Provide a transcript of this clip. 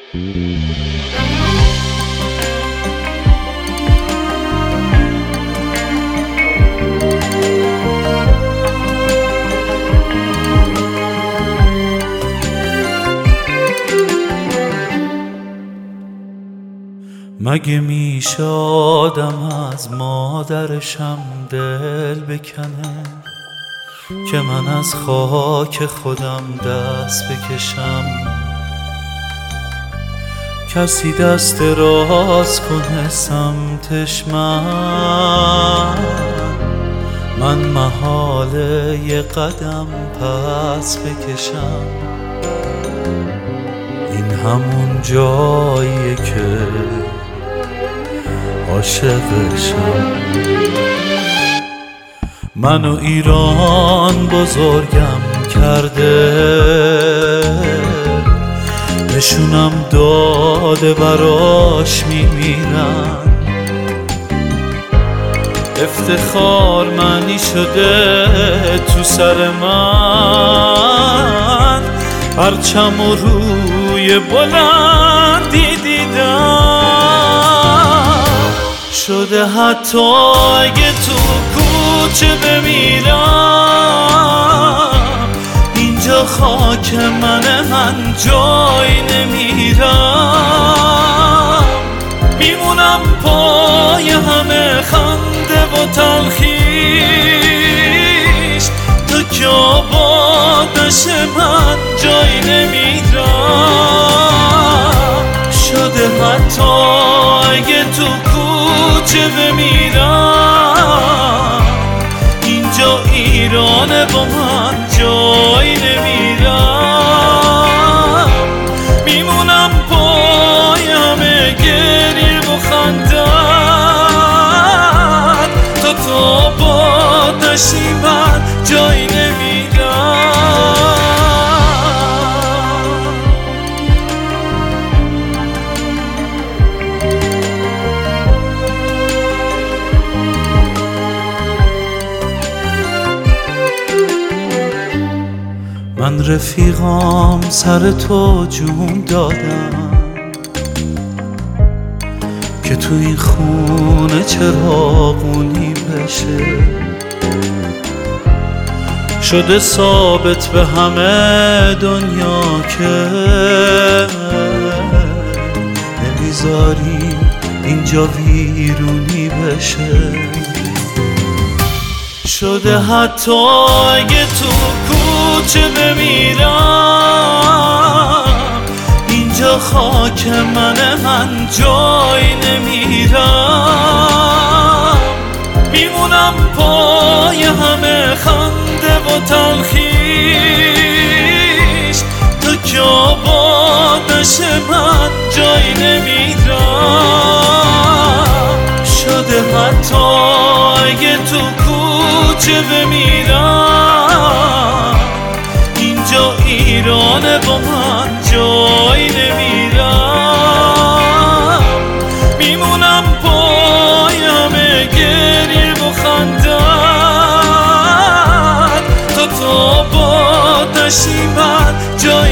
مگه میشه آدم از مادرشم دل بکنه که من از خاک خودم دست بکشم؟ کسی دست راست کنه سمتش، من محاله یه قدم پس بکشم. این همون جاییه که عاشقشم. منو ایران بزرگم کرده، نشونم داده براش میمیرن. افتخار معنی شده تو سر من، پرچم و روی بلندی دیدم. شده حتی اگه تو کوچه بمیرم، اینجا خاک من جای نمیرم. میمونم پای همه خنده و تلخیش، تا که آباد نشه من جای نمیرم. شده حتی اگه تو کوچه بمیرم، اینجا ایرانه با من جای نمیرم. میمونم پای همه گریه و خندت، تا تو آباد نشی من جای نمیرم. من رفیقام سر تو جون دادم که تو این خونه چراغونی بشه. شده ثابت به همه دنیا که نمیذاری اینجا ویرونی بشه. شده حتی اگه تو کوچه بمیرم، اینجا خاک من جای نمیرم. میمونم پای همه خنده و تلخیش، تا که آباد نشه من جای نمیرم. شده حتی اگه تو کوچه بمیرم، اینجا ایرانه با من جای نمیرم. میمونم پای همه گریه و خندت، تا تو آباد نشی من جای